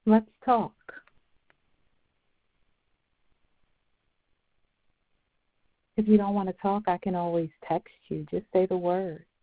Let's talk. If you don't want to talk, I can always text you. Just say the word.